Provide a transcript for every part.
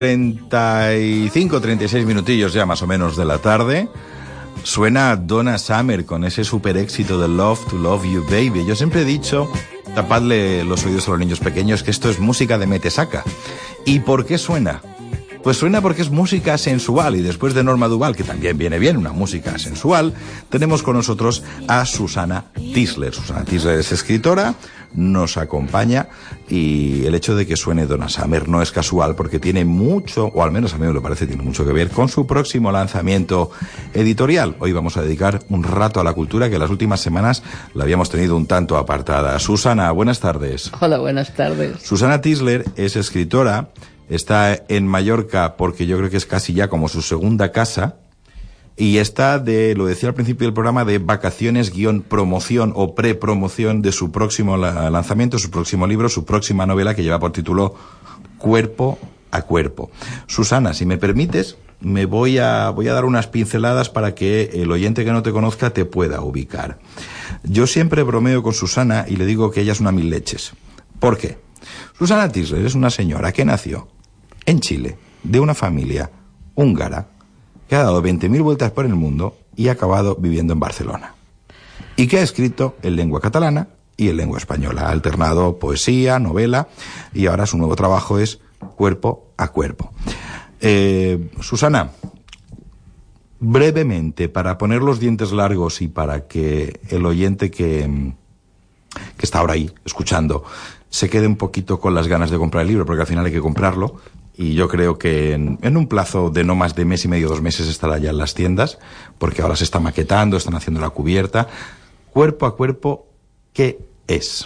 35, 36 minutillos ya más o menos de la tarde. Suena Donna Summer con ese super éxito de Love to Love You Baby. Yo siempre he dicho, tapadle los oídos a los niños pequeños, que esto es música de metesaca. ¿Y por qué suena? Pues suena porque es música sensual, y después de Norma Duval, que también viene bien, una música sensual, tenemos con nosotros a Susana Tischler. Susana Tischler es escritora, nos acompaña, y el hecho de que suene Donna Summer no es casual, porque tiene mucho, o al menos a mí me lo parece, tiene mucho que ver con su próximo lanzamiento editorial. Hoy vamos a dedicar un rato a la cultura, que las últimas semanas la habíamos tenido un tanto apartada. Susana, buenas tardes. Hola, buenas tardes. Susana Tischler es escritora. Está en Mallorca porque yo creo que es casi ya como su segunda casa, y está lo decía al principio del programa, de vacaciones promoción o prepromoción de su próximo lanzamiento, su próximo libro, su próxima novela, que lleva por título Cuerpo a Cuerpo. Susana, si me permites, me voy a dar unas pinceladas para que el oyente que no te conozca te pueda ubicar. Yo siempre bromeo con Susana y le digo que ella es una mil leches. ¿Por qué? Susana Tischler es una señora que nació en Chile, de una familia húngara, que ha dado 20.000 vueltas por el mundo y ha acabado viviendo en Barcelona. Y que ha escrito en lengua catalana y en lengua española. Ha alternado poesía, novela, y ahora su nuevo trabajo es Cuerpo a Cuerpo. Susana, brevemente, para poner los dientes largos y para que el oyente que está ahora ahí escuchando se quede un poquito con las ganas de comprar el libro, porque al final hay que comprarlo, y yo creo que en un plazo de no más de mes y medio, 2 meses, estará ya en las tiendas, porque ahora se está maquetando, están haciendo la cubierta. Cuerpo a Cuerpo, ¿qué es?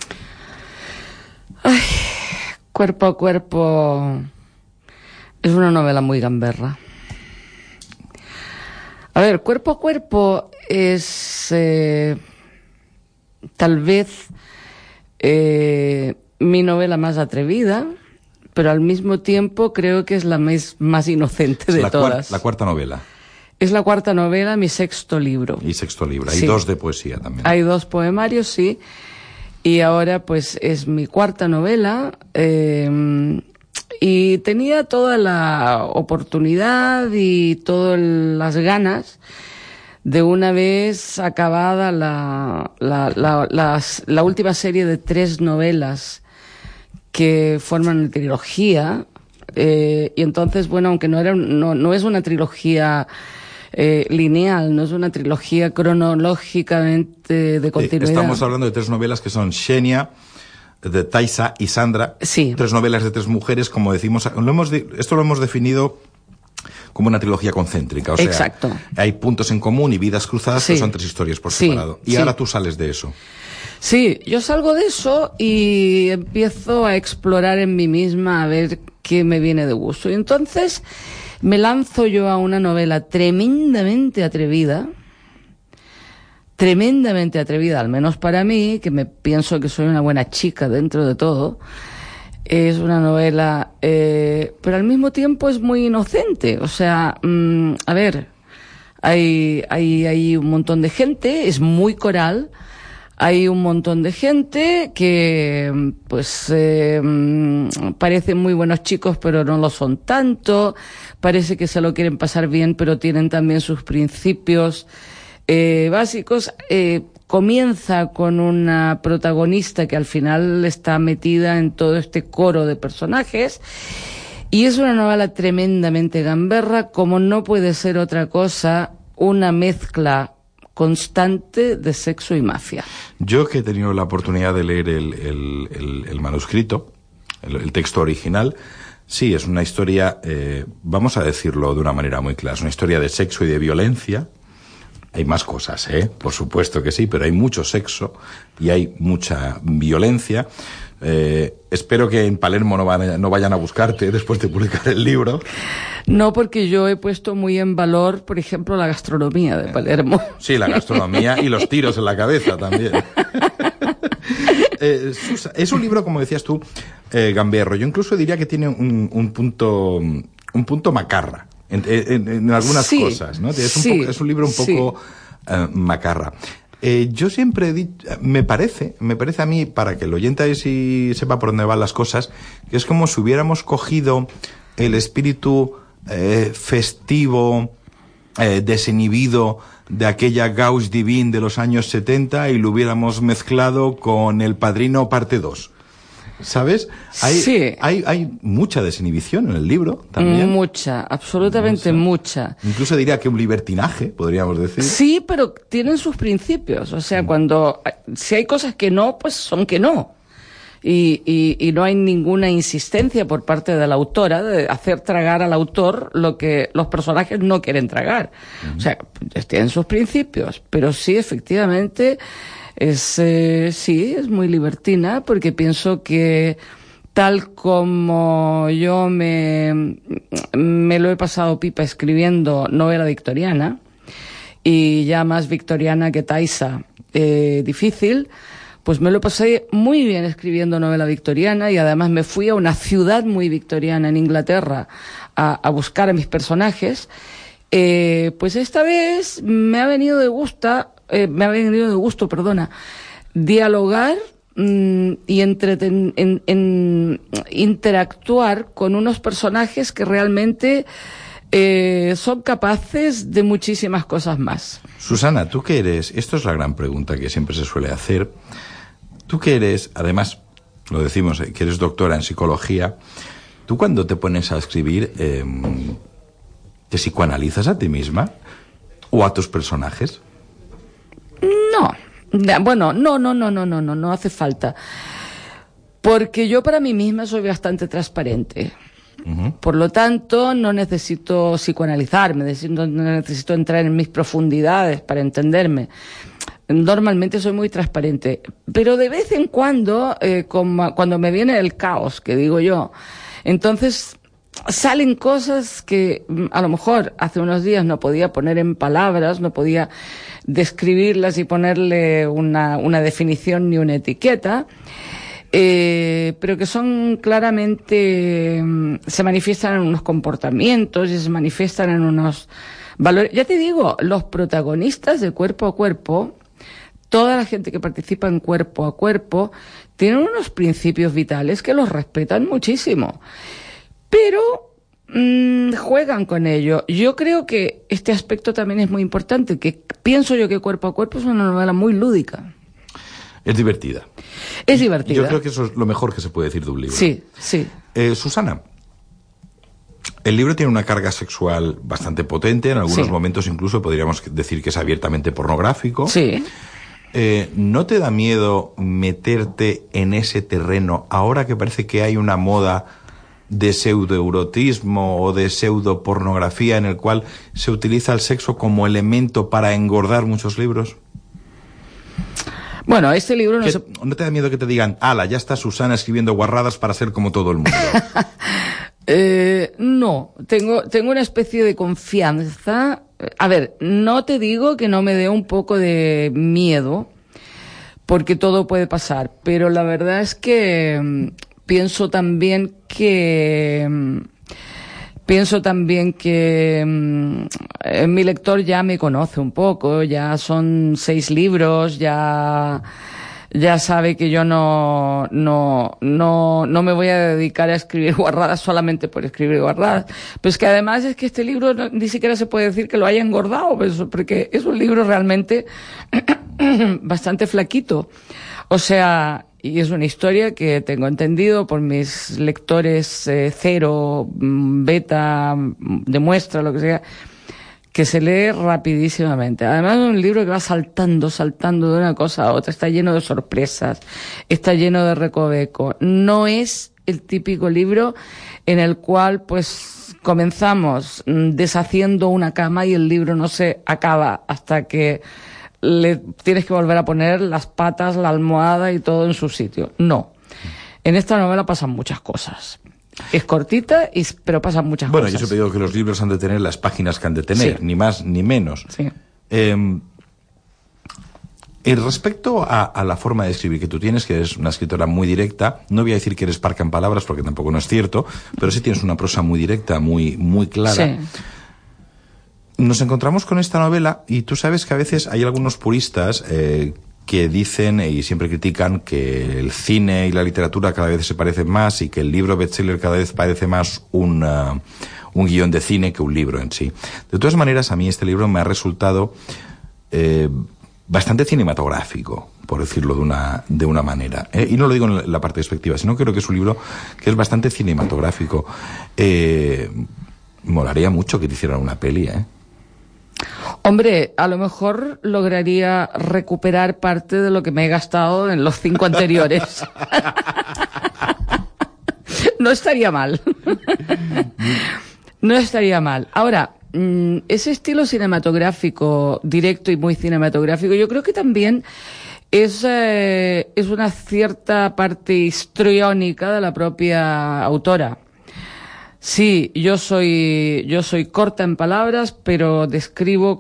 Ay, Cuerpo a Cuerpo es una novela muy gamberra. A ver, Cuerpo a Cuerpo es tal vez mi novela más atrevida, pero al mismo tiempo creo que es la más inocente de todas. La cuarta novela. Es la cuarta novela, mi sexto libro. Y sexto libro. Hay sí. 2 de poesía también. Hay 2 poemarios, sí. Y ahora pues es mi cuarta novela. Y tenía toda la oportunidad y todas las ganas de, una vez acabada la última serie de 3 novelas que forman una trilogía, y entonces, bueno, aunque no es una trilogía lineal, no es una trilogía cronológicamente de continuidad. Estamos hablando de 3 novelas que son Xenia, de Taisa y Sandra. Sí. 3 novelas de 3 mujeres, como decimos. Esto lo hemos definido como una trilogía concéntrica. O sea, exacto. Hay puntos en común y vidas cruzadas, sí. que son 3 historias por separado. Y sí. ahora tú sales de eso. Sí, yo salgo de eso y empiezo a explorar en mí misma a ver qué me viene de gusto. Y entonces me lanzo yo a una novela tremendamente atrevida, al menos para mí, que me pienso que soy una buena chica dentro de todo. Es una novela, pero al mismo tiempo es muy inocente. O sea, a ver, hay un montón de gente, es muy coral. Hay un montón de gente que, pues, parecen muy buenos chicos, pero no lo son tanto. Parece que se lo quieren pasar bien, pero tienen también sus principios básicos. Comienza con una protagonista que al final está metida en todo este coro de personajes. Y es una novela tremendamente gamberra, como no puede ser otra cosa, una mezcla constante de sexo y mafia. Yo, que he tenido la oportunidad de leer el manuscrito, el texto original, sí, es una historia, vamos a decirlo de una manera muy clara, es una historia de sexo y de violencia. Hay más cosas, por supuesto que sí, pero hay mucho sexo y hay mucha violencia. Espero que en Palermo no vayan a buscarte después de publicar el libro. No, porque yo he puesto muy en valor, por ejemplo, la gastronomía de Palermo. Sí, la gastronomía y los tiros en la cabeza también. Es un libro, como decías tú, gamberro. Yo incluso diría que tiene un punto macarra en algunas cosas, ¿no? Es un libro un poco macarra. Yo siempre he dicho, me parece a mí, para que el oyente ahí sí sepa por dónde van las cosas, que es como si hubiéramos cogido el espíritu festivo, desinhibido de aquella Gauche Divine de los años 70 y lo hubiéramos mezclado con El Padrino parte 2. ¿Sabes? Hay mucha desinhibición en el libro también. Mucha, absolutamente mucha. Incluso diría que un libertinaje, podríamos decir. Sí, pero tienen sus principios. O sea, si hay cosas que no, pues son que no. Y no hay ninguna insistencia por parte de la autora de hacer tragar al autor lo que los personajes no quieren tragar. O sea, tienen sus principios, pero sí, efectivamente, es muy libertina, porque pienso que tal como yo me lo he pasado pipa escribiendo novela victoriana, y ya más victoriana que Taisa, difícil, pues me lo pasé muy bien escribiendo novela victoriana, y además me fui a una ciudad muy victoriana en Inglaterra a buscar a mis personajes. Pues esta vez me ha venido de gusto, dialogar y interactuar con unos personajes que realmente son capaces de muchísimas cosas más. Susana, tú que eres, esto es la gran pregunta que siempre se suele hacer, tú que eres, además, lo decimos, que eres doctora en psicología, tú cuando te pones a escribir, ¿te psicoanalizas a ti misma o a tus personajes? No, bueno, no hace falta, porque yo para mí misma soy bastante transparente. Por lo tanto, no necesito psicoanalizarme, no necesito entrar en mis profundidades para entenderme. Normalmente soy muy transparente, pero de vez en cuando, cuando me viene el caos, que digo yo, entonces salen cosas que a lo mejor hace unos días no podía poner en palabras, no podía describirlas y ponerle una definición ni una etiqueta, pero que son claramente, se manifiestan en unos comportamientos y se manifiestan en unos valores. Ya te digo, los protagonistas de Cuerpo a Cuerpo, toda la gente que participa en Cuerpo a Cuerpo, tienen unos principios vitales que los respetan muchísimo, pero juegan con ello. Yo creo que este aspecto también es muy importante, que pienso yo que Cuerpo a Cuerpo es una novela muy lúdica. Es divertida. Es divertida. Yo creo que eso es lo mejor que se puede decir de un libro. Sí, sí. Susana, el libro tiene una carga sexual bastante potente, en algunos momentos incluso podríamos decir que es abiertamente pornográfico. Sí. ¿No te da miedo meterte en ese terreno ahora que parece que hay una moda de pseudoerotismo o de pseudopornografía en el cual se utiliza el sexo como elemento para engordar muchos libros? Bueno, este libro ¿No te da miedo que te digan, ala, ya está Susana escribiendo guarradas para ser como todo el mundo? No, tengo una especie de confianza. A ver, no te digo que no me dé un poco de miedo, porque todo puede pasar, pero la verdad es que pienso también que mi lector ya me conoce un poco, ya son 6 libros, ya sabe que yo no me voy a dedicar a escribir guarradas solamente por escribir guarradas. Pues que además es que este libro ni siquiera se puede decir que lo haya engordado, porque es un libro realmente bastante flaquito. O sea, y es una historia que tengo entendido por mis lectores cero, beta, de muestra, lo que sea, que se lee rapidísimamente. Además es un libro que va saltando de una cosa a otra, está lleno de sorpresas, está lleno de recoveco. No es el típico libro en el cual pues comenzamos deshaciendo una cama y el libro no se acaba hasta que le tienes que volver a poner las patas, la almohada y todo en su sitio. No. En esta novela pasan muchas cosas. Es cortita, pero pasan muchas cosas. Bueno, yo siempre digo que los libros han de tener las páginas que han de tener, ni más ni menos. Sí. Respecto a la forma de escribir que tú tienes, que eres una escritora muy directa, no voy a decir que eres parca en palabras, porque tampoco no es cierto, pero sí tienes una prosa muy directa, muy, muy clara. Sí. Nos encontramos con esta novela y tú sabes que a veces hay algunos puristas que dicen y siempre critican que el cine y la literatura cada vez se parecen más y que el libro bestseller cada vez parece más un guión de cine que un libro en sí. De todas maneras, a mí este libro me ha resultado bastante cinematográfico, por decirlo de una manera. Y no lo digo en la parte despectiva, sino creo que es un libro que es bastante cinematográfico. Molaría mucho que te hicieran una peli, Hombre, a lo mejor lograría recuperar parte de lo que me he gastado en los 5 anteriores. No estaría mal. No estaría mal. Ahora, ese estilo cinematográfico, directo y muy cinematográfico, yo creo que también es una cierta parte histriónica de la propia autora. Sí, yo soy corta en palabras, pero describo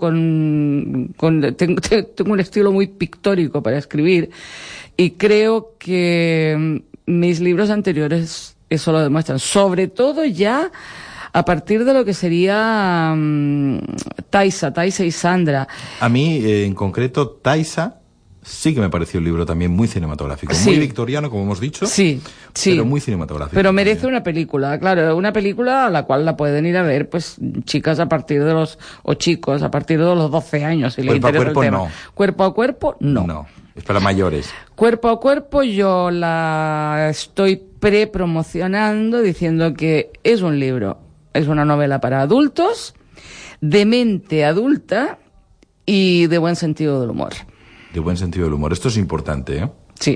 tengo un estilo muy pictórico para escribir, y creo que mis libros anteriores eso lo demuestran, sobre todo ya a partir de lo que sería Taisa y Sandra. A mí, en concreto, Taisa sí que me pareció un libro también muy cinematográfico, sí. Muy victoriano, como hemos dicho, sí. Pero muy cinematográfico. Pero merece una película, claro, una película a la cual la pueden ir a ver, pues, chicas a partir de chicos a partir de los 12 años, si les interesa el tema. No. Cuerpo a cuerpo, no. No, es para mayores. Cuerpo a cuerpo yo la estoy prepromocionando diciendo que es un libro, es una novela para adultos, de mente adulta y de buen sentido del humor. De buen sentido del humor. Esto es importante, ¿eh? Sí.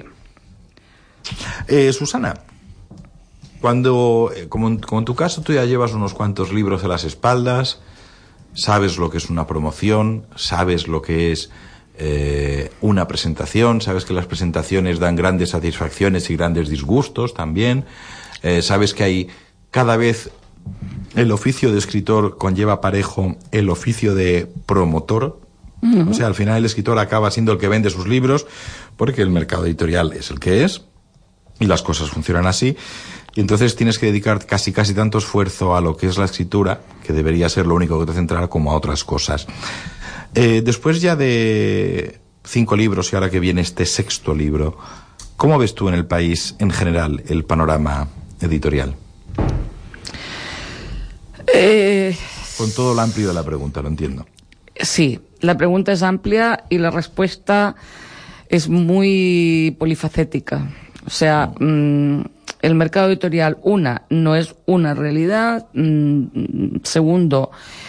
Susana, como en tu caso tú ya llevas unos cuantos libros a las espaldas, sabes lo que es una promoción, sabes lo que es una presentación, sabes que las presentaciones dan grandes satisfacciones y grandes disgustos también, sabes que hay cada vez el oficio de escritor conlleva parejo el oficio de promotor. Uh-huh. O sea, al final el escritor acaba siendo el que vende sus libros porque el mercado editorial es el que es y las cosas funcionan así, y entonces tienes que dedicar casi tanto esfuerzo a lo que es la escritura, que debería ser lo único que te centrar, como a otras cosas. Después ya de 5 libros y ahora que viene este 6º libro, ¿cómo ves tú en el país en general el panorama editorial? Con todo lo amplio de la pregunta, lo entiendo. Sí, la pregunta es amplia y la respuesta es muy polifacética. O sea, el mercado editorial, no es una realidad. Segundo,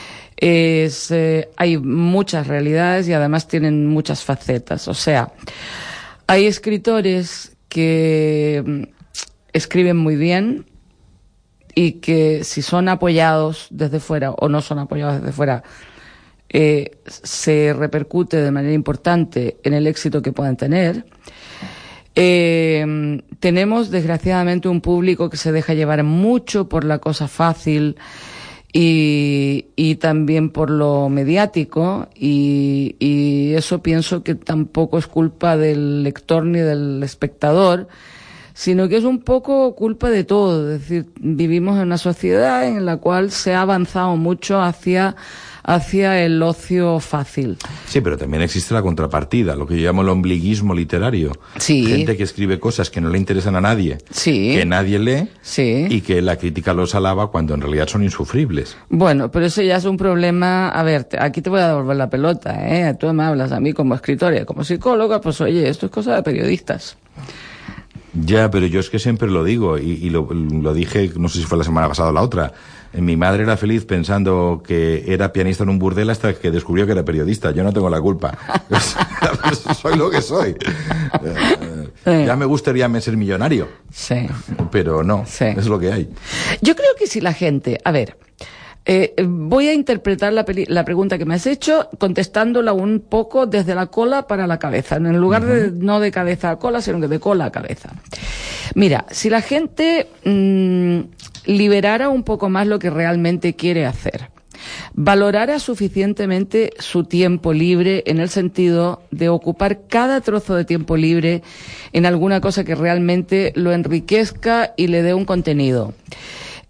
hay muchas realidades y además tienen muchas facetas. O sea, hay escritores que escriben muy bien y que si son apoyados desde fuera o no son apoyados desde fuera, se repercute de manera importante en el éxito que puedan tener. Tenemos desgraciadamente un público que se deja llevar mucho por la cosa fácil y también por lo mediático, y eso pienso que tampoco es culpa del lector ni del espectador, sino que es un poco culpa de todo. Es decir, vivimos en una sociedad en la cual se ha avanzado mucho hacia el ocio fácil. Sí, pero también existe la contrapartida, lo que yo llamo el ombliguismo literario. Sí. Gente que escribe cosas que no le interesan a nadie, sí, que nadie lee, sí, y que la crítica los alaba cuando en realidad son insufribles. Bueno, pero eso ya es un problema. A ver, aquí te voy a devolver la pelota, ¿eh? Tú me hablas a mí como escritora y como psicóloga, pues oye, esto es cosa de periodistas. Ya, pero yo es que siempre lo digo, y lo dije, no sé si fue la semana pasada o la otra. Mi madre era feliz pensando que era pianista en un burdel hasta que descubrió que era periodista. Yo no tengo la culpa. Soy lo que soy. Ya me gustaría ser millonario. Sí. Pero no, sí. Es lo que hay. Yo creo que si la gente... A ver, voy a interpretar la pregunta que me has hecho contestándola un poco desde la cola para la cabeza, en lugar de no de cabeza a cola, sino que de cola a cabeza. Mira, si la gente liberara un poco más lo que realmente quiere hacer, valorara suficientemente su tiempo libre en el sentido de ocupar cada trozo de tiempo libre en alguna cosa que realmente lo enriquezca y le dé un contenido.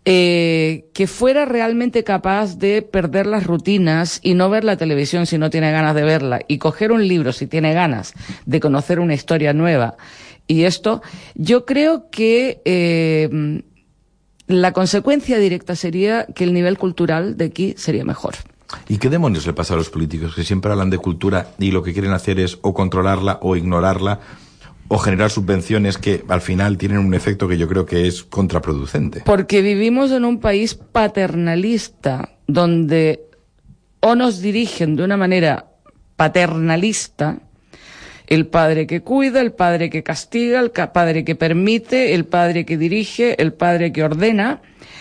que fuera realmente capaz de perder las rutinas y no ver la televisión si no tiene ganas de verla, y coger un libro si tiene ganas de conocer una historia nueva. Y esto, yo creo que la consecuencia directa sería que el nivel cultural de aquí sería mejor. ¿Y qué demonios le pasa a los políticos que siempre hablan de cultura y lo que quieren hacer es o controlarla o ignorarla o generar subvenciones que al final tienen un efecto que yo creo que es contraproducente? Porque vivimos en un país paternalista, donde o nos dirigen de una manera paternalista, el padre que cuida, el padre que castiga, el padre que permite, el padre que dirige, el padre que ordena,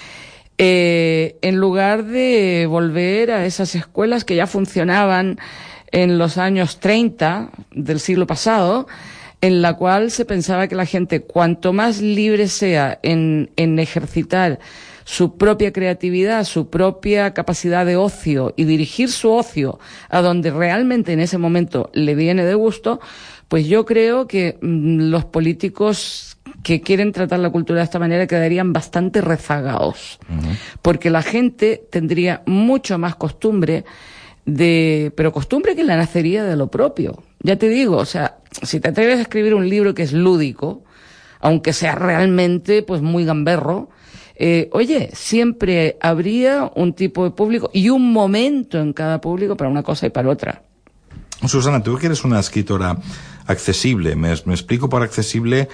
en lugar de volver a esas escuelas que ya funcionaban en los años 30 del siglo pasado, en la cual se pensaba que la gente, cuanto más libre sea en ejercitar su propia creatividad, su propia capacidad de ocio y dirigir su ocio a donde realmente en ese momento le viene de gusto, pues yo creo que los políticos que quieren tratar la cultura de esta manera quedarían bastante rezagados. Porque la gente tendría mucho más costumbre pero costumbre que la nacería de lo propio. Ya te digo, o sea, si te atreves a escribir un libro que es lúdico, aunque sea realmente pues muy gamberro, oye, siempre habría un tipo de público y un momento en cada público para una cosa y para otra. Susana, tú que eres una escritora accesible, me explico por accesible,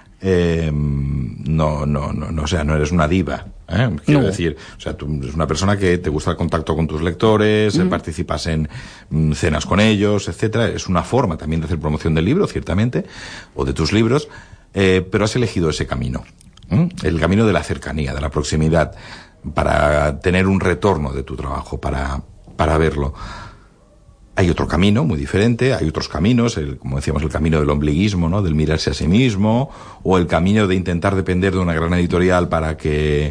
o sea, no eres una diva, quiero decir, o sea, tú eres una persona que te gusta el contacto con tus lectores, participas en cenas con ellos, etcétera. Es una forma también de hacer promoción del libro, ciertamente, o de tus libros, pero has elegido ese camino, el camino de la cercanía, de la proximidad, para tener un retorno de tu trabajo, para verlo. Hay otro camino muy diferente, hay otros caminos, como decíamos, el camino del ombliguismo, ¿no? Del mirarse a sí mismo, o el camino de intentar depender de una gran editorial para que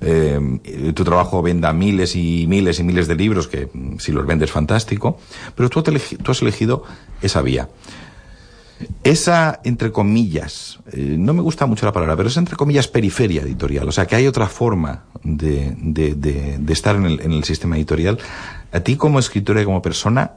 tu trabajo venda miles y miles y miles de libros, que si los vendes fantástico, pero tú has elegido esa vía. Esa, entre comillas, no me gusta mucho la palabra, pero es entre comillas periferia editorial, o sea que hay otra forma de estar en el sistema editorial. A ti como escritora y como persona,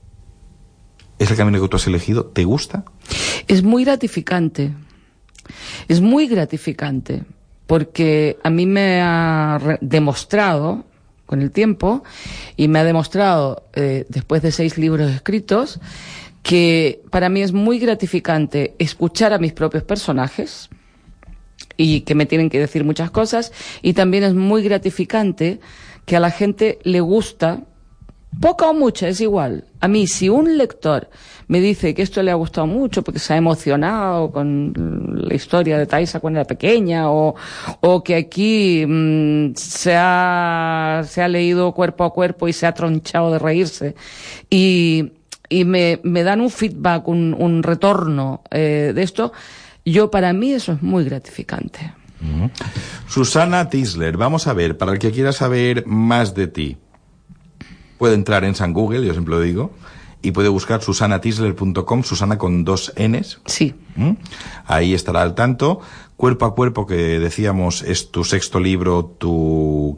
¿es el camino que tú has elegido? ¿Te gusta? Es muy gratificante. Es muy gratificante. Porque a mí me ha demostrado con el tiempo, y me ha demostrado después de 6 libros escritos, que para mí es muy gratificante escuchar a mis propios personajes y que me tienen que decir muchas cosas, y también es muy gratificante que a la gente le gusta, poca o mucha, es igual. A mí, si un lector me dice que esto le ha gustado mucho porque se ha emocionado con la historia de Taisa cuando era pequeña, o que aquí se ha leído cuerpo a cuerpo y se ha tronchado de reírse, y me dan un feedback, un retorno de esto, para mí eso es muy gratificante. Susana Tisler, vamos a ver, para el que quiera saber más de ti, puede entrar en San Google, yo siempre lo digo, y puede buscar susanatisler.com, Susana con 2 Ns. Sí. Ahí estará al tanto. Cuerpo a cuerpo, que decíamos, es tu 6º libro, tu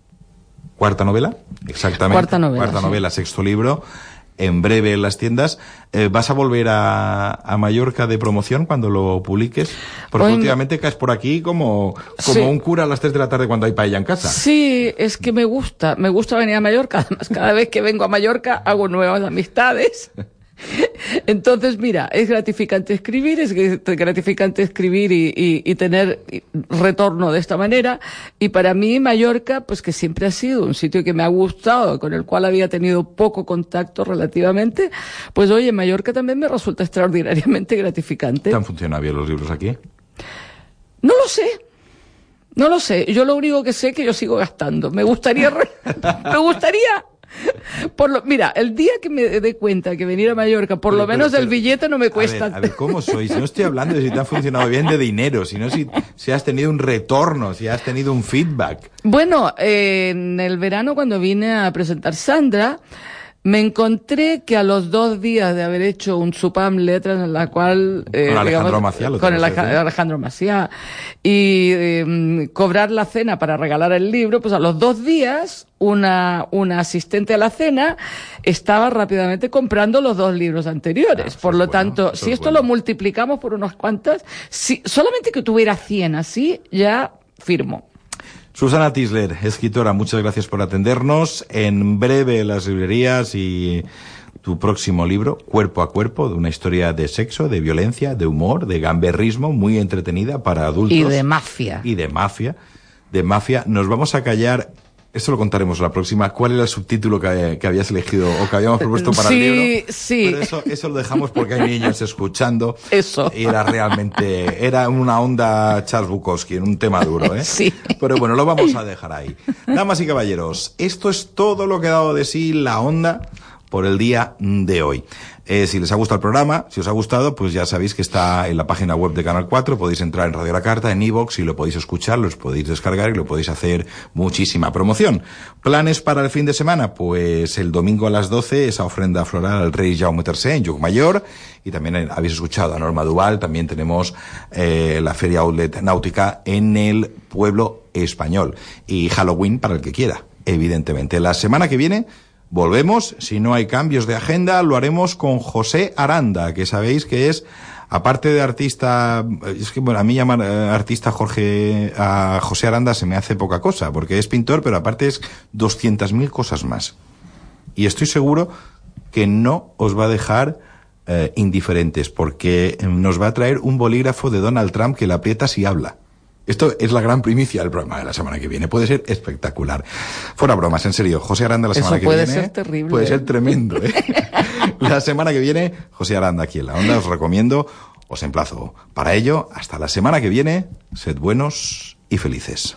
4ª novela. Exactamente. 4ª novela. 4ª novela, 6º libro. En breve en las tiendas. ¿Vas a volver a Mallorca de promoción cuando lo publiques? Porque últimamente caes por aquí como sí, un cura a las 3 de la tarde cuando hay paella en casa. Sí, es que me gusta venir a Mallorca. Además, cada vez que vengo a Mallorca hago nuevas amistades. Entonces, mira, es gratificante escribir y tener retorno de esta manera. Y para mí Mallorca, pues que siempre ha sido un sitio que me ha gustado, con el cual había tenido poco contacto relativamente, pues oye, Mallorca también me resulta extraordinariamente gratificante. ¿Te han funcionado bien los libros aquí? No lo sé. Yo lo único que sé es que yo sigo gastando. Me gustaría mira, el día que me dé cuenta que venir a Mallorca, por lo menos el billete no me cuesta. A ver, ¿cómo sois? No estoy hablando de si te ha funcionado bien de dinero, sino si has tenido un retorno, si has tenido un feedback. Bueno, en el verano cuando vine a presentar Sandra, Me encontré que a los 2 días de haber hecho un supam letras en la cual... con Alejandro Maciá. Con Alejandro Maciá. Y cobrar la cena para regalar el libro, pues a los 2 días una asistente a la cena estaba rápidamente comprando los 2 libros anteriores. Por lo tanto, si esto lo multiplicamos por unas cuantas, solamente que tuviera 100 así, ya firmo. Susana Tisler, escritora, muchas gracias por atendernos. En breve las librerías y tu próximo libro, Cuerpo a Cuerpo, de una historia de sexo, de violencia, de humor, de gamberrismo, muy entretenida para adultos. Y de mafia. Y de mafia. De mafia. Nos vamos a callar. Esto lo contaremos la próxima. ¿Cuál era el subtítulo que habías elegido o que habíamos propuesto para el libro? Sí. Pero eso lo dejamos porque hay niños escuchando. Eso. Y era una onda Charles Bukowski, en un tema duro, ¿eh? Sí. Pero bueno, lo vamos a dejar ahí. Damas y caballeros, esto es todo lo que ha dado de sí La Onda por el día de hoy. Si les ha gustado el programa, si os ha gustado, pues ya sabéis que está en la página web de Canal 4, podéis entrar en Radio La Carta, en iVoox, y lo podéis escuchar, los podéis descargar y lo podéis hacer muchísima promoción. ¿Planes para el fin de semana? Pues el domingo a las 12, esa ofrenda floral al rey Jaume III en Llucmajor, y también habéis escuchado a Norma Duval, también tenemos la Feria Outlet Náutica en el pueblo español. Y Halloween para el que quiera, evidentemente. La semana que viene volvemos, si no hay cambios de agenda, lo haremos con José Aranda, que sabéis que es, aparte de artista, es que bueno, a mí llamar artista a José Aranda se me hace poca cosa, porque es pintor, pero aparte es 200.000 cosas más. Y estoy seguro que no os va a dejar indiferentes, porque nos va a traer un bolígrafo de Donald Trump que le aprieta si habla. Esto es la gran primicia del programa de la semana que viene. Puede ser espectacular. Fuera bromas, en serio. José Aranda la semana que viene. Eso puede ser terrible. Puede ser tremendo, ¿eh? La semana que viene, José Aranda aquí en La Onda. Os recomiendo, os emplazo. Para ello, hasta la semana que viene, sed buenos y felices.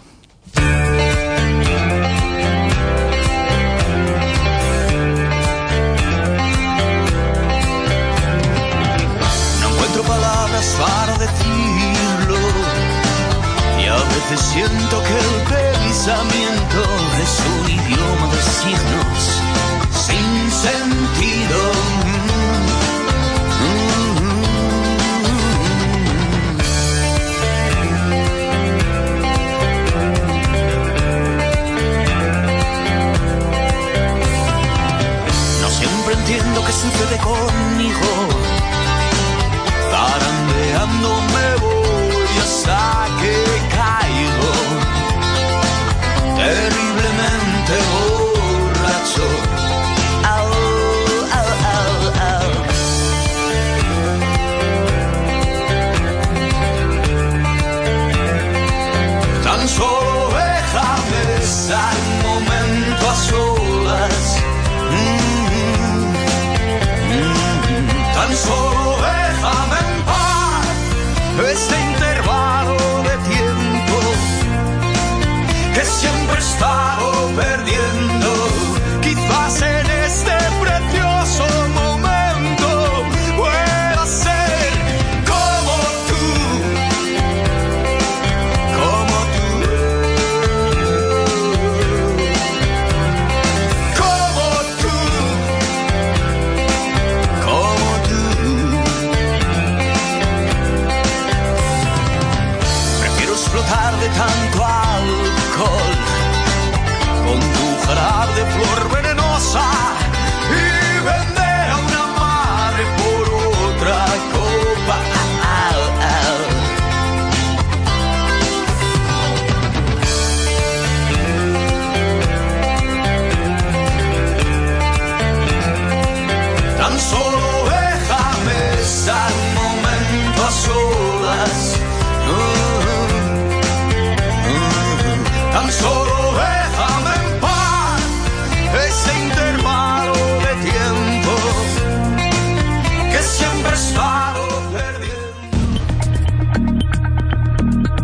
No encuentro palabras para decirlo. Y a veces siento que el pensamiento es un idioma de signos sin sentido. No siempre entiendo qué sucede conmigo.